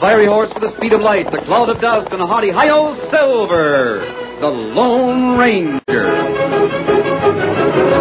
fiery horse with the speed of light, the cloud of dust, and a hearty hi-yo Silver, the Lone Ranger.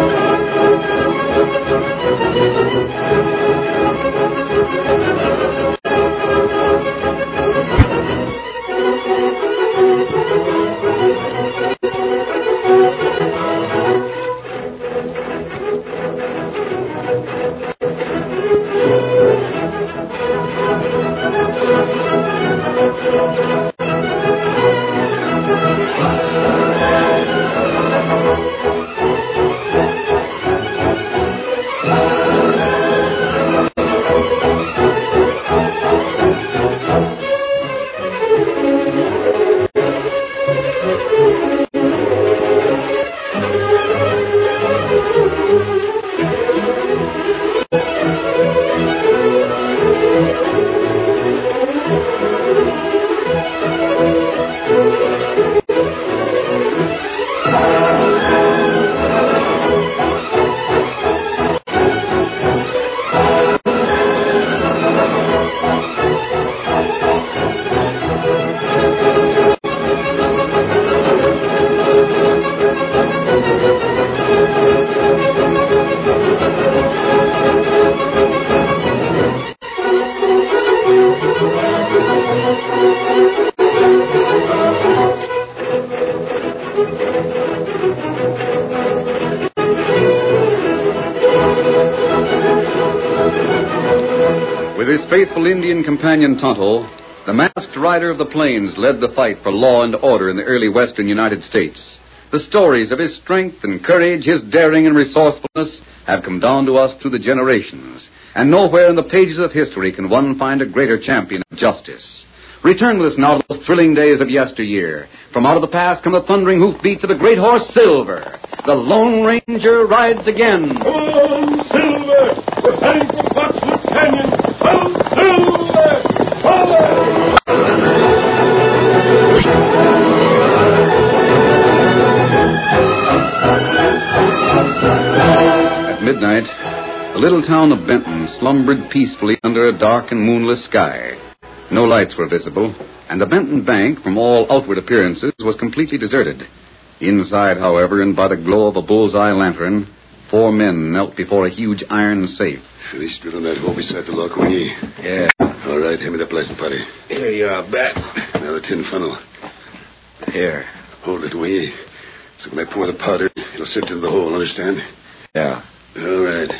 With his faithful Indian companion Tonto, the masked rider of the plains led the fight for law and order in the early western United States. The stories of his strength and courage, his daring and resourcefulness have come down to us through the generations. And nowhere in the pages of history can one find a greater champion of justice. Return with us now to those thrilling days of yesteryear. From out of the past come the thundering hoofbeats of the great horse Silver. The Lone Ranger rides again. Come on, Silver! We're heading for Foxwood Canyon! Oh, Silver! Forward! At midnight, the little town of Benton slumbered peacefully under a dark and moonless sky. No lights were visible, and the Benton Bank, from all outward appearances, was completely deserted. Inside, however, and by the glow of a bullseye lantern, 4 men knelt before a huge iron safe. Finished drilling that hole beside the lock, Wingy? Yeah. All right, hand me that blasting putty. Here you are, Bat. Now the tin funnel. Here. Hold it, Wingy. So when I pour the powder, it'll sift into the hole, understand? Yeah. All right.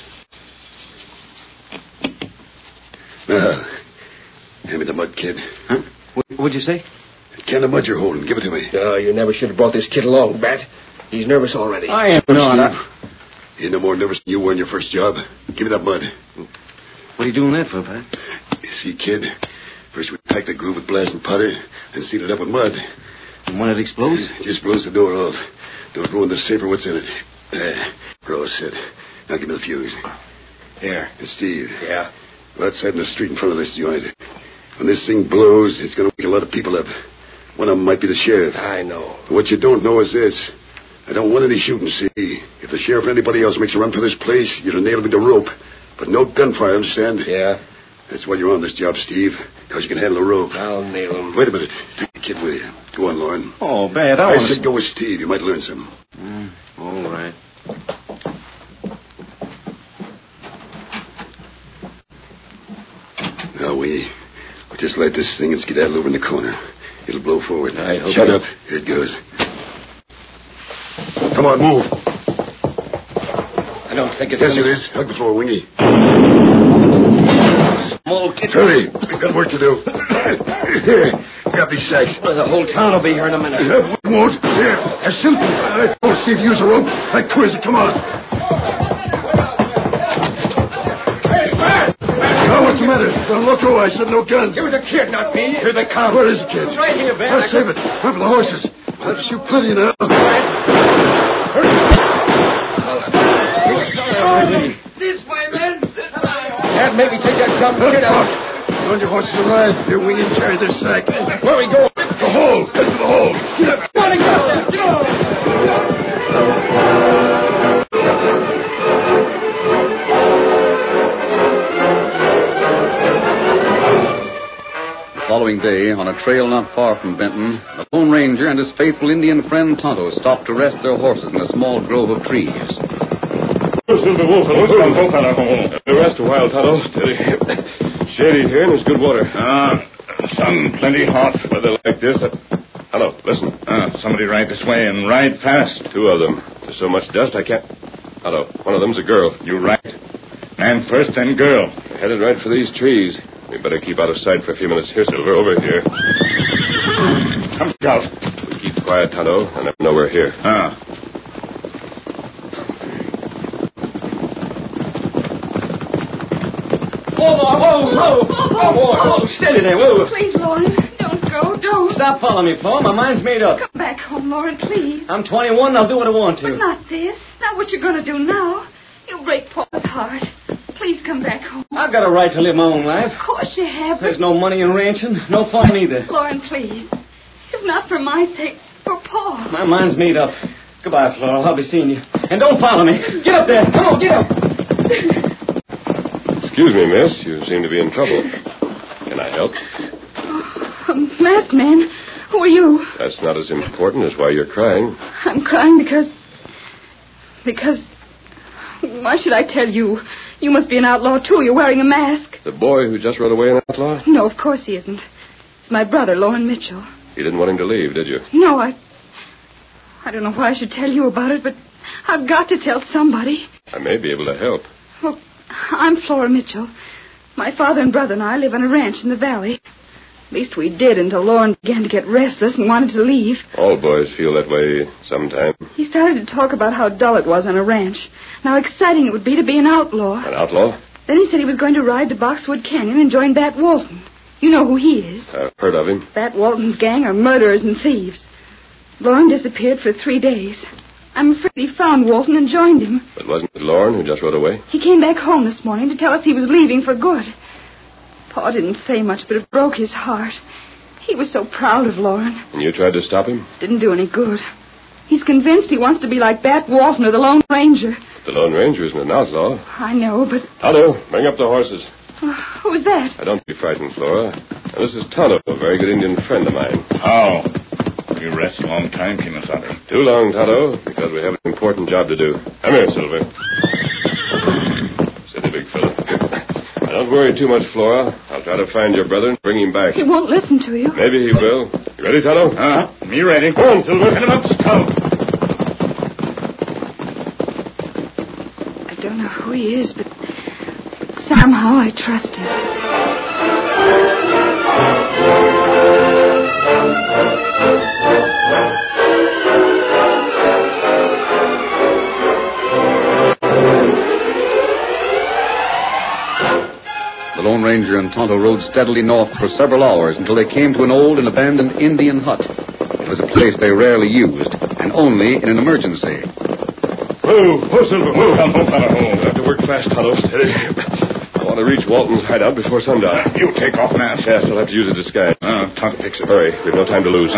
Now, hand me the mud, kid. Huh? What'd you say? The can of mud you're holding. Give it to me. No, you never should have brought this kid along, Bat. He's nervous already. I am not. You're no more nervous than you were in your first job. Give me that mud. What are you doing that for, Pat? You see, kid, first we pack the groove with blasting powder, then seal it up with mud. And when it explodes? It just blows the door off. Don't ruin the safe or what's in it. There. We're all set. Now give me the fuse. Here. And Steve. Yeah? Go outside in the street in front of this joint. When this thing blows, it's going to wake a lot of people up. One of them might be the sheriff. I know. But what you don't know is this. I don't want any shooting, see? If the sheriff or anybody else makes a run for this place, you're to nail him with the rope. But no gunfire, understand? Yeah? That's why you're on this job, Steve. Because you can handle a rope. I'll nail him. Wait a minute. Take the kid with you. Go on, Lauren. Oh, Pat, I said go with Steve. You might learn some. All right. Now, we'll just light this thing and skedaddle over in the corner. It'll blow forward. I hope Shut so. up. Here it goes. Come on, move. I don't think it's... Yes, it is. Hug the floor, Wingy. Small kid. Hurry. We've got work to do. Here. Grab these sacks. Well, the whole town will be here in a minute. We won't. Here. Shoot. Don't see to use a rope. Like crazy. Come on. What's the matter? Don't look away. I said no guns. It was a kid, not me. Here they come. Where is the kid? Right here, Ben. I'll save it. Wait for the horses. I'll shoot plenty now. This way, men. Dad, maybe take that dumb kid out. On your horses and ride. Here, Wingy, carry this sack. Where are we going? The hole. Head for the hole. Get up. Come on, get up there. Get on. following day, on a trail not far from Benton, the Lone Ranger and his faithful Indian friend Tonto stopped to rest their horses in a small grove of trees. Silver Wolf, rest a while, Tonto. Steady. Shady here and there's good water. Sun plenty hot. Weather like this. Hello, listen. Somebody ride this way and ride fast. Two of them. There's so much dust I can't... Hello, one of them's a girl. You right. Man first, then girl. We're headed right for these trees. We better keep out of sight for a few minutes. Here, Silver, over here. Come, Scout. We keep quiet, Tonto. I never know we're here. Whoa. Steady there, whoa. Please, Lauren, don't go, don't. Stop following me, Flo. My mind's made up. Come back home, Lauren, please. I'm 21 and I'll do what I want to. But not this. Not what you're going to do now. You'll break Paul's heart. Please come back home. I've got a right to live my own life. Of course you have, but... There's no money in ranching, no fun either. Lauren, please. If not for my sake, for Paul. My mind's made up. Goodbye, Flora. I'll be seeing you. And don't follow me. Get up there. Come on, get up. Excuse me, miss. You seem to be in trouble. Can I help? Masked man, who are you? That's not as important as why you're crying. I'm crying because... Why should I tell you? You must be an outlaw, too. You're wearing a mask. The boy who just rode away an outlaw? No, of course he isn't. It's my brother, Lauren Mitchell. You didn't want him to leave, did you? No, I don't know why I should tell you about it, but I've got to tell somebody. I may be able to help. Well, I'm Flora Mitchell. My father and brother and I live on a ranch in the valley. At least we did until Lauren began to get restless and wanted to leave. All boys feel that way sometime. He started to talk about how dull it was on a ranch, and how exciting it would be to be an outlaw. An outlaw? Then he said he was going to ride to Boxwood Canyon and join Bat Walton. You know who he is. I've heard of him. Bat Walton's gang are murderers and thieves. Lauren disappeared for 3 days. I'm afraid he found Walton and joined him. But wasn't it Lauren who just rode away? He came back home this morning to tell us he was leaving for good. Pa didn't say much, but it broke his heart. He was so proud of Lauren. And you tried to stop him? Didn't do any good. He's convinced he wants to be like Bat Walton or the Lone Ranger. The Lone Ranger isn't an outlaw. I know, but... Tonto, bring up the horses. Who's that? Now, don't be frightened, Flora. Now, this is Tonto, a very good Indian friend of mine. How? You rest a long time, Kimasabi. Too long, Tonto, because we have an important job to do. Come here, Silver. Steady, big fella. Now, don't worry too much, Flora. I'll try to find your brother and bring him back. He won't listen to you. Maybe he will. You ready, Tonto? Me ready. Go on, Silver. Get him up, Scout. I don't know who he is, but somehow I trust him. The Lone Ranger and Tonto rode steadily north for several hours until they came to an old and abandoned Indian hut. It was a place they rarely used, and only in an emergency. Whoa, Silver, whoa. I have to work fast, Tonto. Steady. I want to reach Walton's hideout before sundown. You take off mask. Yes, I'll have to use a disguise. Tonto fix it. Hurry, we have no time to lose.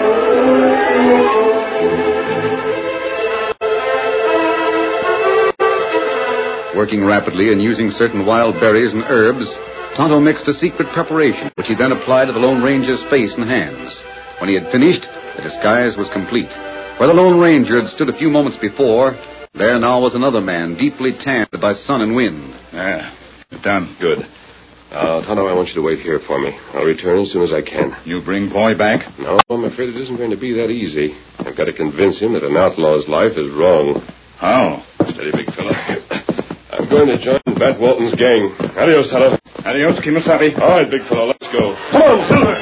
Working rapidly and using certain wild berries and herbs, Tonto mixed a secret preparation, which he then applied to the Lone Ranger's face and hands. When he had finished, the disguise was complete. Where the Lone Ranger had stood a few moments before, there now was another man, deeply tanned by sun and wind. Done. Good. Tonto, I want you to wait here for me. I'll return as soon as I can. You bring boy back? No, I'm afraid it isn't going to be that easy. I've got to convince him that an outlaw's life is wrong. How? Steady, big fella. I'm going to join Bat Walton's gang. Adios, Tonto. Adios, Kimasabi. All right, big fellow, let's go. Come on, Silver.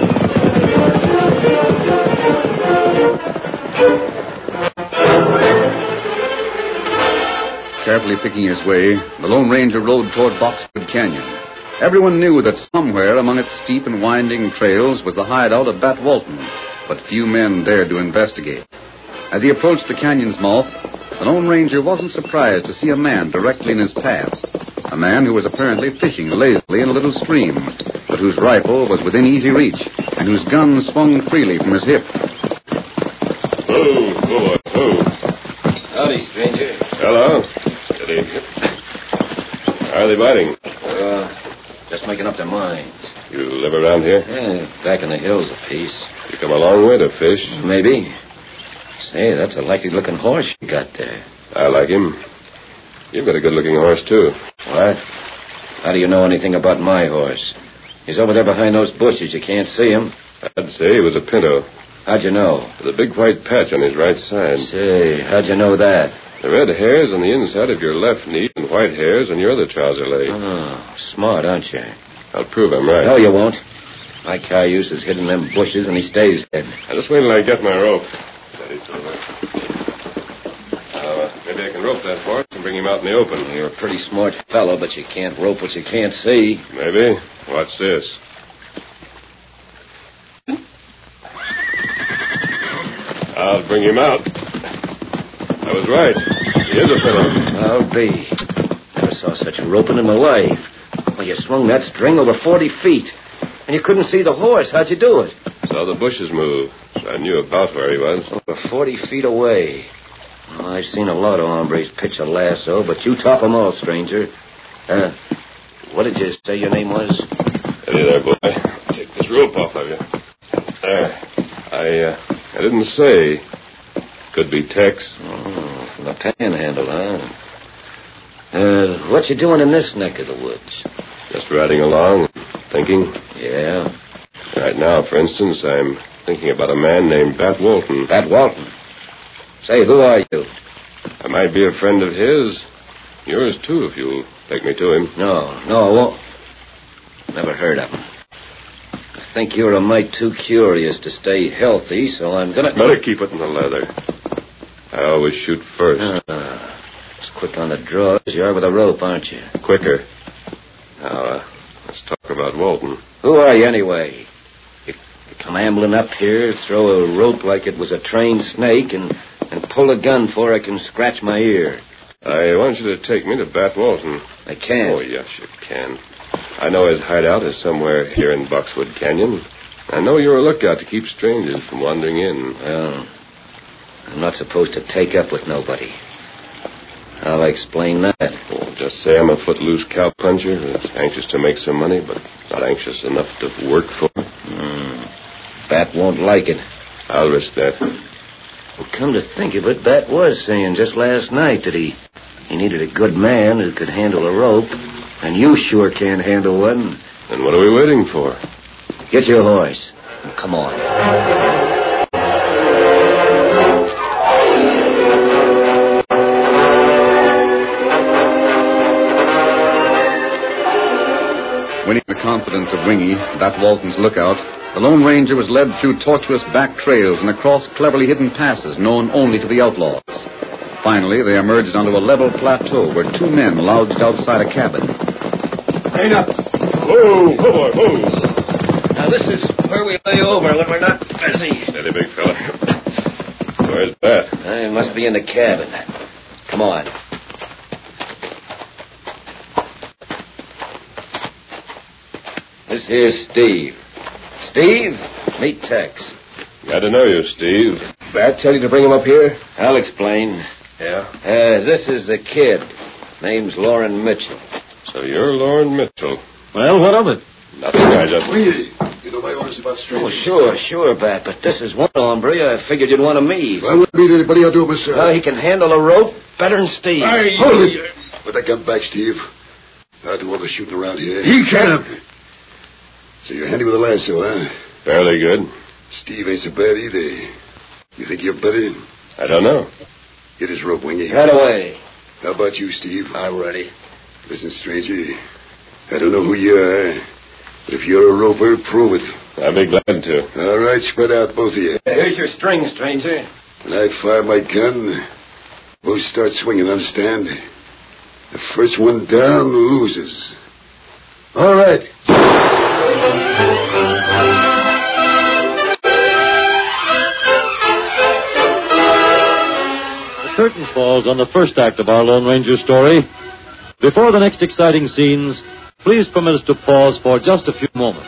Carefully picking his way, the Lone Ranger rode toward Boxwood Canyon. Everyone knew that somewhere among its steep and winding trails was the hideout of Bat Walton, but few men dared to investigate. As he approached the canyon's mouth, the Lone Ranger wasn't surprised to see a man directly in his path. A man who was apparently fishing lazily in a little stream, but whose rifle was within easy reach, and whose gun swung freely from his hip. Whoa. Howdy, stranger. Hello. Steady. How are they biting? Just making up their minds. You live around here? Yeah, back in the hills a piece. You come a long way to fish. Maybe. Say, that's a likely-looking horse you got there. I like him. You've got a good-looking horse, too. What? How do you know anything about my horse? He's over there behind those bushes. You can't see him. I'd say he was a pinto. How'd you know? With a big white patch on his right side. Say, how'd you know that? The red hairs on the inside of your left knee and white hairs on your other trouser leg. Oh, smart, aren't you? I'll prove I'm right. No, you won't. My cayuse is hidden in them bushes, and he stays hid. Now, just wait till I get my rope. Steady, Silver. Maybe I can rope that horse and bring him out in the open. You're a pretty smart fellow, but you can't rope what you can't see. Maybe. Watch this. I'll bring him out. I was right. He is a pinto. I'll be. Never saw such roping in my life. Well, you swung that string over 40 feet. And you couldn't see the horse. How'd you do it? Saw the bushes move, so I knew about where he was. Over 40 feet away. Well, I've seen a lot of hombres pitch a lasso, but you top 'em all, stranger. What did you say your name was? Steady there, boy. Take this rope off of you. There. I didn't say. Could be Tex. Oh, from the panhandle, huh? What you doing in this neck of the woods? Just riding along, thinking. Yeah? Right now, for instance, I'm thinking about a man named Bat Walton. Bat Walton? Say, who are you? I might be a friend of his. Yours, too, if you'll take me to him. No, I won't. Never heard of him. I think you're a mite too curious to stay healthy, so I'm gonna... Better keep it in the leather. I always shoot first. As quick on the draw as you are with a rope, aren't you? Quicker. Now, let's talk about Walton. Who are you, anyway? You come ambling up here, throw a rope like it was a trained snake, and pull a gun before I can scratch my ear. I want you to take me to Bat Walton. I can't. Oh, yes, you can. I know his hideout is somewhere here in Boxwood Canyon. I know you're a lookout to keep strangers from wandering in. Well, I'm not supposed to take up with nobody. I'll explain that. Well, just say I'm a footloose cowpuncher who's anxious to make some money, but not anxious enough to work for it. Bat won't like it. I'll risk that. Well, come to think of it, Bat was saying just last night that he needed a good man who could handle a rope, and you sure can't handle one. Then what are we waiting for? Get your horse. Come on. Winning the confidence of Wingy, Bat Walton's lookout, the Lone Ranger was led through tortuous back trails and across cleverly hidden passes known only to the outlaws. Finally, they emerged onto a level plateau where two men lounged outside a cabin. Hang up. Whoa, boy, whoa. Now, this is where we lay over when we're not busy. Steady, big fella. Where's Bat? I must be in the cabin. Come on. This here's Steve. Steve, meet Tex. Glad to know you, Steve. Bat tell you to bring him up here? I'll explain. Yeah? This is the kid. Name's Loren Mitchell. So you're Loren Mitchell. Well, what of it? Nothing, I just... Wingy, you know my orders about strangers. Oh, sure, Bat, but this is one hombre I figured you'd want to meet. I wouldn't meet anybody. I'll do it myself. Well, he can handle a rope better than Steve. Hold it! Put that gun back, Steve. I'll do all the shooting around here. He can't. So you're handy with a lasso, huh? Fairly good. Steve ain't so bad either. You think you're better? I don't know. Get his rope, Wingy. Right away. How about you, Steve? I'm ready. Listen, stranger. I don't know who you are, but if you're a roper, prove it. I'll be glad to. All right, spread out, both of you. Here's your string, stranger. When I fire my gun, both start swinging, understand? The first one down loses. All right. The curtain falls on the first act of our Lone Ranger story. Before the next exciting scenes, please permit us to pause for just a few moments.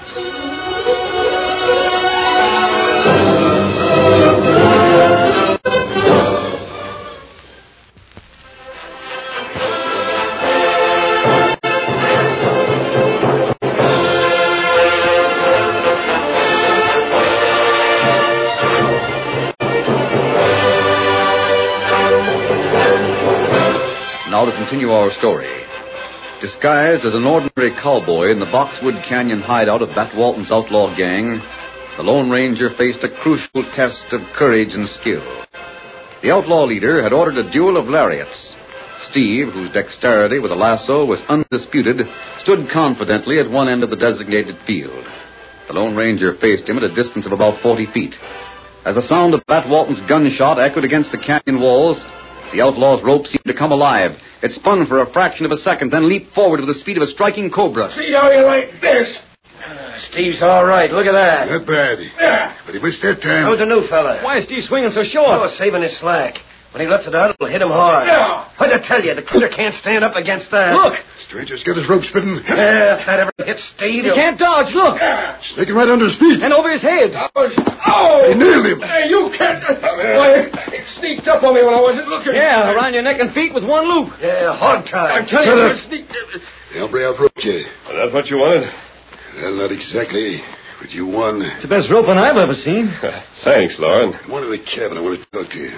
continue our story. Disguised as an ordinary cowboy in the Boxwood Canyon hideout of Bat Walton's outlaw gang, the Lone Ranger faced a crucial test of courage and skill. The outlaw leader had ordered a duel of lariats. Steve, whose dexterity with a lasso was undisputed, stood confidently at one end of the designated field. The Lone Ranger faced him at a distance of about 40 feet. As the sound of Bat Walton's gunshot echoed against the canyon walls, the outlaw's rope seemed to come alive. It spun for a fraction of a second, then leaped forward with the speed of a striking cobra. See how you like this? Steve's all right. Look at that. Not bad. Yeah. But he missed that time. How's the new fella? Why is Steve swinging so short? Oh, saving his slack. When he lets it out, it'll hit him hard. Yeah. What'd I tell you? The critter can't stand up against that. Look! Stranger's got his rope spinning. Yeah, if that ever hits Steve, He can't dodge. Look! Snaking right under his feet. And over his head. He nailed him. Hey, you can't. Why, it sneaked up on me when I wasn't looking. Yeah, around your neck and feet with one loop. Yeah, hog tie. I'm telling you, it sneaked. The hombre outroped you. Is that what you wanted? Well, not exactly. But you won. It's the best roping I've ever seen. Thanks, Lauren. Come on to the cabin. I want to talk to you.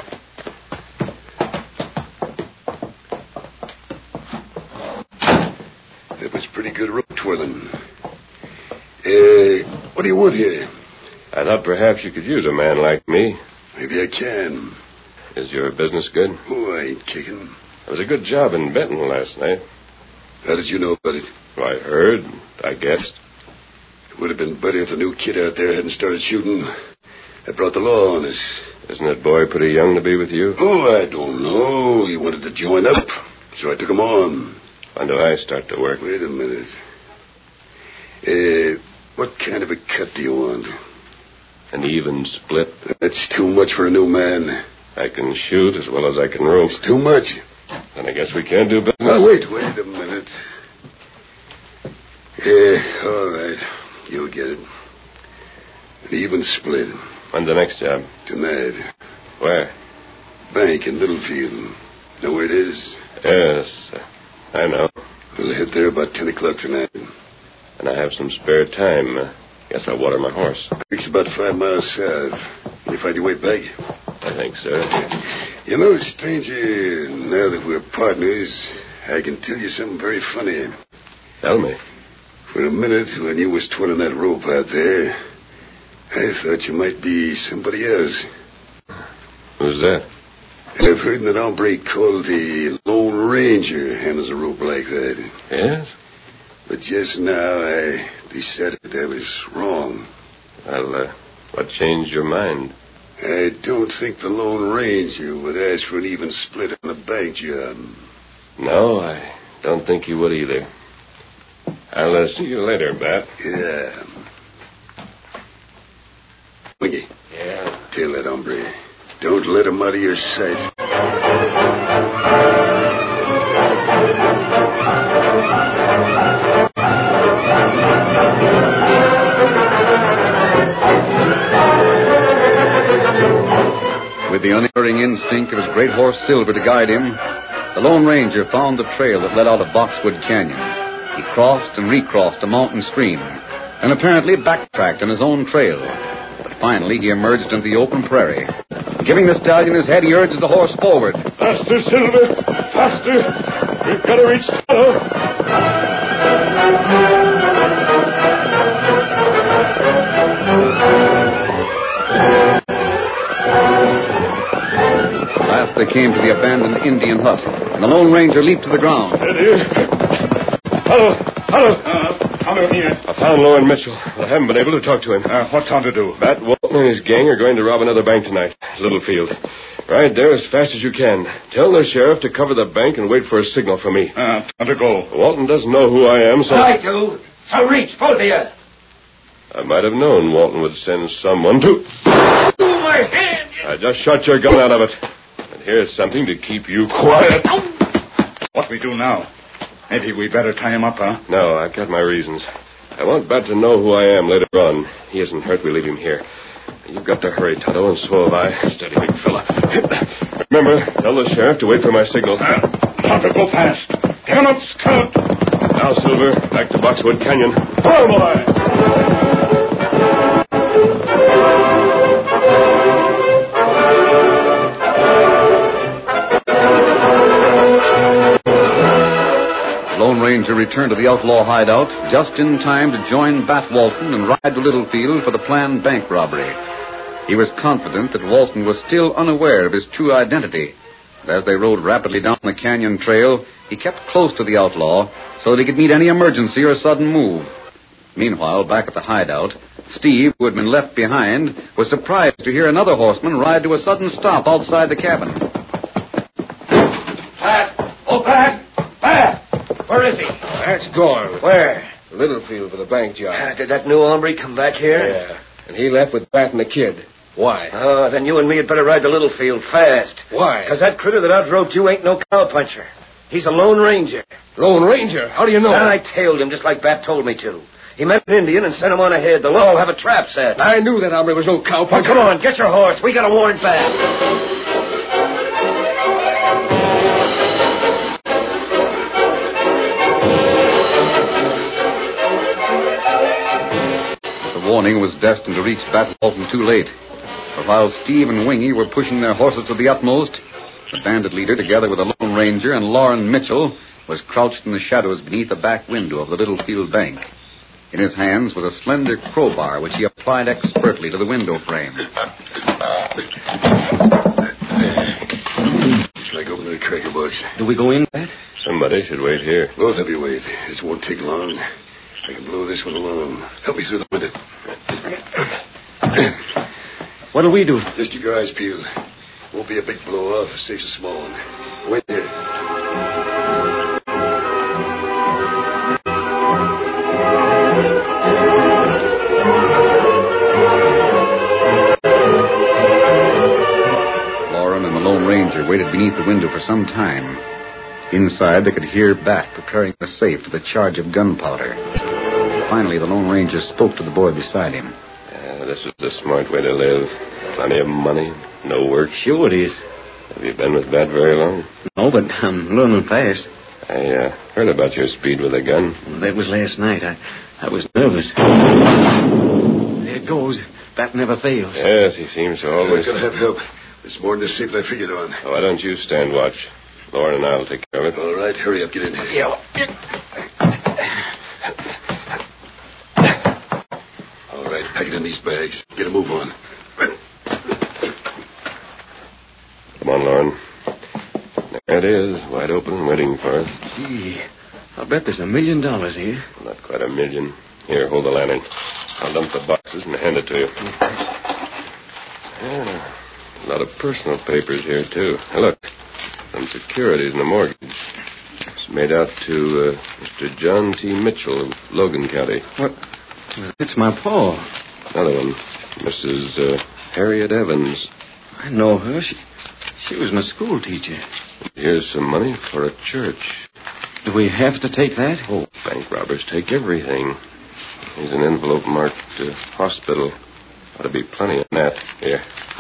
That was pretty good rope twirling. What do you want here? I thought perhaps you could use a man like me. Maybe I can. Is your business good? Oh, I ain't kicking. It was a good job in Benton last night. How did you know about it? Well, I heard, I guessed. It would have been better if the new kid out there hadn't started shooting. That brought the law on us. Isn't that boy pretty young to be with you? Oh, I don't know. He wanted to join up, so I took him on. When do I start to work? Wait a minute. What kind of a cut do you want? An even split. That's too much for a new man. I can shoot as well as I can rope. It's too much. Then I guess we can't do business. Oh, wait a minute. Yeah, all right. You'll get it. An even split. When's the next job? Tonight. Where? Bank in Littlefield. Know where it is? Yes, I know. We'll head there about 10 o'clock tonight. And I have some spare time. Guess I'll water my horse. It's about 5 miles south. Can you find your way back? I think so. You know, stranger, now that we're partners, I can tell you something very funny. Tell me. For a minute, when you was twirling that rope out there, I thought you might be somebody else. Who's that? I've heard that hombre called the Lone Ranger handles a rope like that. Yes? But just now, I decided I was wrong. Well, what changed your mind? I don't think the Lone Ranger would ask for an even split on a bank job. No, I don't think he would either. I'll see you later, Bat. Yeah. Wingy. Yeah. Tell that hombre. Don't let him out of your sight. With the unerring instinct of his great horse Silver to guide him, the Lone Ranger found the trail that led out of Boxwood Canyon. He crossed and recrossed a mountain stream, and apparently backtracked on his own trail. But finally, he emerged into the open prairie. Giving the stallion his head, he urged the horse forward. Faster, Silver! Faster! We've got to reach Tonto. At last they came to the abandoned Indian hut, and the Lone Ranger leaped to the ground. Steady. Hello. Tonto here. I found Lauren Mitchell, but I haven't been able to talk to him. What's Tonto do? Bat Walton and his gang are going to rob another bank tonight, Littlefield. Right there as fast as you can. Tell the sheriff to cover the bank and wait for a signal from me. Tonto go. Walton doesn't know who I am, so... I do. So reach, both of you. I might have known Walton would send someone to... Oh, my hand! I just shot your gun out of it. And here's something to keep you quiet. What we do now? Maybe we better tie him up, huh? No, I've got my reasons. I want Bat to know who I am later on. He isn't hurt. We leave him here. You've got to hurry, Tonto, and so have I. Steady, big fella. Remember, tell the sheriff to wait for my signal. Tonto, go fast. Give him up, scout. Now, Silver, back to Boxwood Canyon. Come on, boy! Lone Ranger returned to the outlaw hideout just in time to join Bat Walton and ride to Littlefield for the planned bank robbery. He was confident that Walton was still unaware of his true identity. And as they rode rapidly down the canyon trail, he kept close to the outlaw so that he could meet any emergency or sudden move. Meanwhile, back at the hideout, Steve, who had been left behind, was surprised to hear another horseman ride to a sudden stop outside the cabin. Pat! Oh, Pat! Pat! Where is he? Pat's gone. Where? Littlefield for the bank job. Did that new hombre come back here? Yeah. And he left with Bat and the kid. Why? Oh, then you and me had better ride to Littlefield fast. Why? Because that critter that outroped you ain't no cowpuncher. He's a Lone Ranger. Lone Ranger? How do you know? I tailed him just like Bat told me to. He met an Indian and sent him on ahead. They'll all have a trap set. I knew that hombre was no cowpuncher. Oh, come on, get your horse. We got a warrant back. The warning was destined to reach Bat Walton too late. For while Steve and Wingy were pushing their horses to the utmost, the bandit leader, together with the Lone Ranger and Lauren Mitchell, was crouched in the shadows beneath the back window of the Littlefield bank. In his hands was a slender crowbar, which he applied expertly to the window frame. It's like opening a cracker box. Do we go in, Pat? Somebody should wait here. Both of you wait. This won't take long. I can blow this one alone. Help me through the window. What'll we do? Just keep your eyes peeled. Won't be a big blow-off. Save's a small one. Wait there. Lauren and the Lone Ranger waited beneath the window for some time. Inside, they could hear Bat preparing the safe for the charge of gunpowder. Finally, the Lone Ranger spoke to the boy beside him. This is the smart way to live. Plenty of money, no work. Sure it is. Have you been with Bat very long? No, but I'm learning fast. I heard about your speed with a gun. Well, that was last night. I was nervous. There it goes. Bat never fails. Yes, he seems to always... I'm going to have help. It's more than the safe than I figured on. Why don't you stand watch? Lauren and I'll take care of it. All right, hurry up. Get in here. Yeah. All right, pack it in these bags. Get a move on. Come on, Lauren. There it is, wide open and waiting for us. Gee, I'll bet there's $1 million here. Not quite $1 million. Here, hold the lantern. I'll dump the boxes and hand it to you. Yeah, a lot of personal papers here, too. Hey, look, some securities and a mortgage. It's made out to Mr. John T. Mitchell of Logan County. What? It's my pa. Another one, Mrs. Harriet Evans. I know her. She was my school teacher. Here's some money for a church. Do we have to take that? Oh, bank robbers take everything. Here's an envelope marked hospital. Ought to be plenty of that. Here.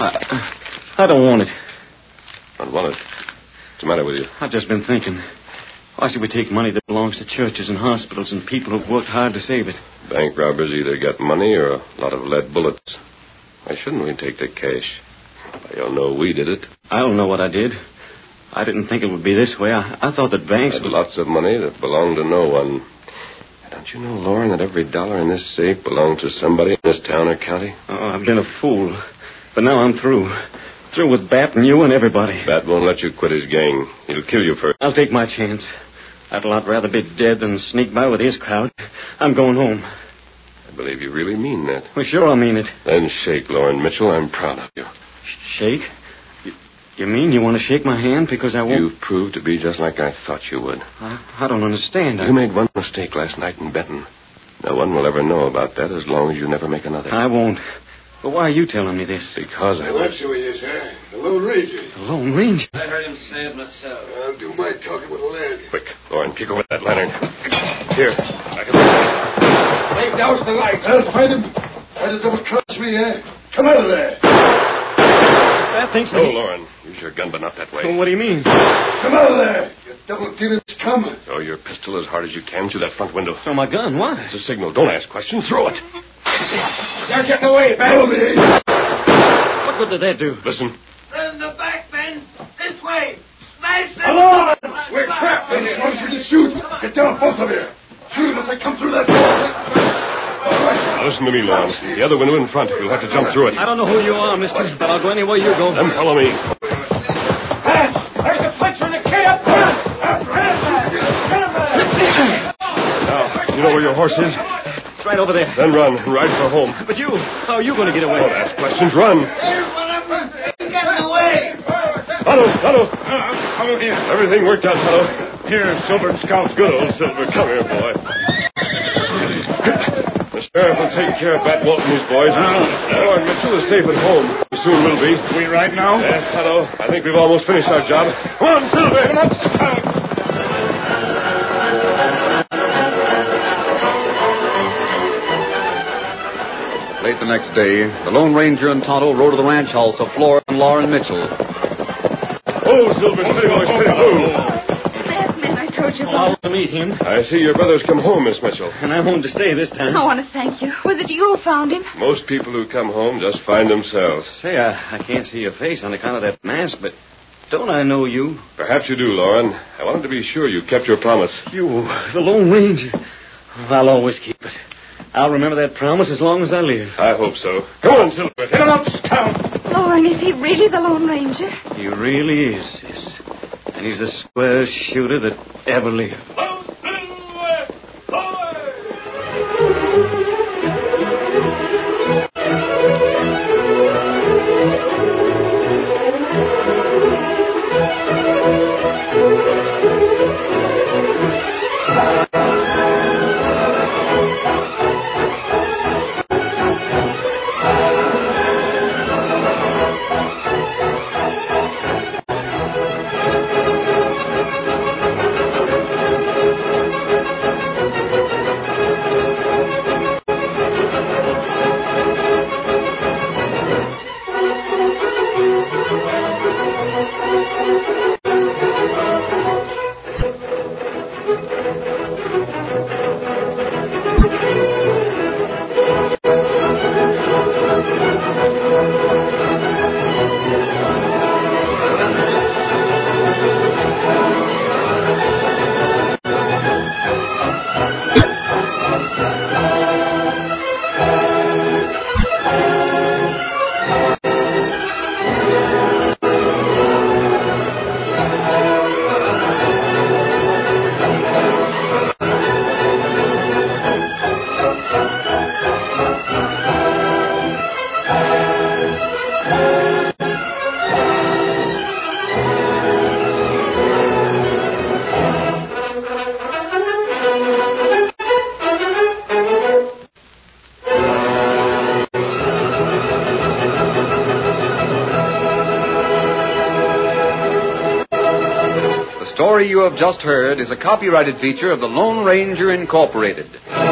I don't want it. Don't want it. What's the matter with you? I've just been thinking. Why should we take money that belongs to churches and hospitals and people who've worked hard to save it? Bank robbers either got money or a lot of lead bullets. Why shouldn't we take the cash? They'll know we did it. I'll know what I did. I didn't think it would be this way. I thought that banks Had would... lots of money that belonged to no one. Don't you know, Lauren, that every dollar in this safe belongs to somebody in this town or county? Oh, I've been a fool. But now I'm through. Through with Bat and you and everybody. Bat won't let you quit his gang. He'll kill you first. I'll take my chance. I'd a lot rather be dead than sneak by with his crowd. I'm going home. I believe you really mean that. Well, sure I mean it. Then shake, Lauren Mitchell. I'm proud of you. Shake? You mean you want to shake my hand because I won't... You've proved to be just like I thought you would. I don't understand. You made one mistake last night in betting. No one will ever know about that as long as you never make another. I won't. But why are you telling me this? Because I... Well, that's who he is, huh? The Lone Ranger. The Lone Ranger? I heard him say it myself. I'll do my talking with a lad. Quick, Lauren, kick over that lantern. Here, I can... They've doused the lights. I'll find him. Try to double-cross me, eh? Come out of there. That thinks No, Lauren. Use your gun, but not that way. Well, what do you mean? Come out of there. You double-dealers, come. Throw your pistol as hard as you can through that front window. Throw my gun? Why? It's a signal. Don't ask questions. Throw it. They're getting away, Ben. What good did that do? Listen. In the back, Ben. This way. Smash them. Along! We're trapped. As long as we can shoot. Get down, both of you. Shoot them as they come through that door. All right. Now listen to me, Lon. The other window in front. You'll have to jump through it. I don't know who you are, mister, but I'll go any way you go. Then follow me. There's a Fletcher and a kid up there. Now, you know where your horse is? It's right over there. Then run and ride for home. But you, how are you going to get away? Don't ask questions. Run. He's getting away. Tonto. Come here. Everything worked out, Tonto. Here, Silver Scout. Good old Silver. Come here, boy. The sheriff will take care of Bat Walton and his boys. Lord Mitchell is safe at home. Soon will be. We ride now? Yes, Tonto. I think we've almost finished our job. Come on, Silver. Come on, Scout. Late the next day, the Lone Ranger and Tonto rode to the ranch house of Flora and Lauren Mitchell. Oh, Silver, steady, boy, steady. Oh. Last man I told you I about. want to meet him, I see your brother's come home, Miss Mitchell. and I'm home to stay this time. I want to thank you. Was it you who found him? Most people who come home just find themselves. Say, I can't see your face on account of that mask, but don't I know you? Perhaps you do, Lauren. I wanted to be sure you kept your promise. You, the Lone Ranger. I'll always keep it. I'll remember that promise as long as I live. I hope so. Come on, Silver. Hit him up, Scout. Lauren, is he really the Lone Ranger? He really is, sis. And he's the squarest shooter that ever lived. The story you have just heard is a copyrighted feature of the Lone Ranger Incorporated.